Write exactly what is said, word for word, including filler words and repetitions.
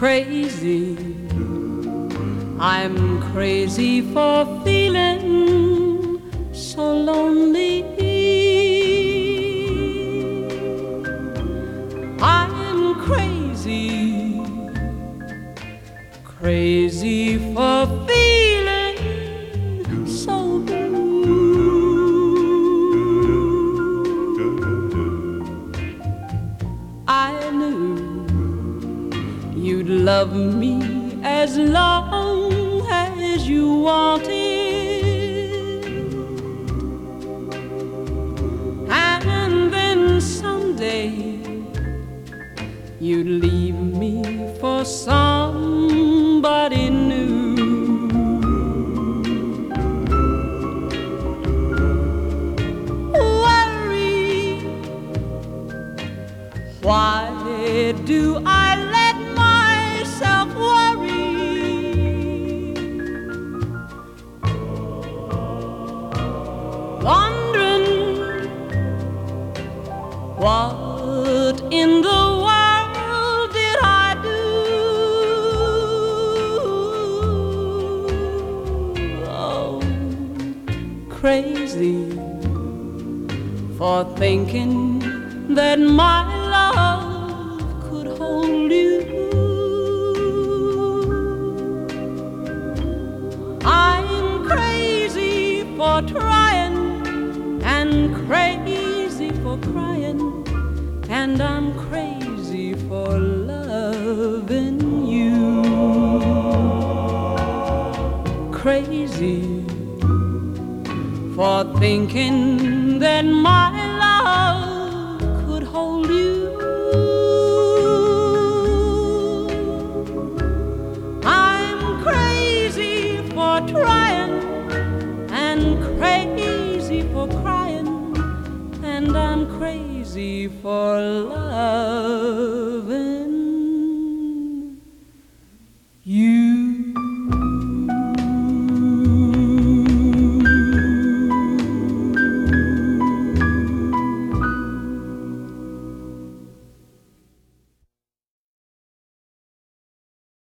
crazy. I'm crazy for feeling so lonely. I'm crazy, crazy for feeling so blue. I knew you'd love me as long as you wanted, and then someday you'd leave me for somebody new. Worry, why do I let myself worry? Wondering what in the world did I do? Oh, crazy for thinking that my love could hold you. I'm crazy for trying and crazy for crying, and I'm crazy for loving you. Crazy for thinking that my love could hold you. I'm crazy for trying and crazy for crying, and I'm crazy for loving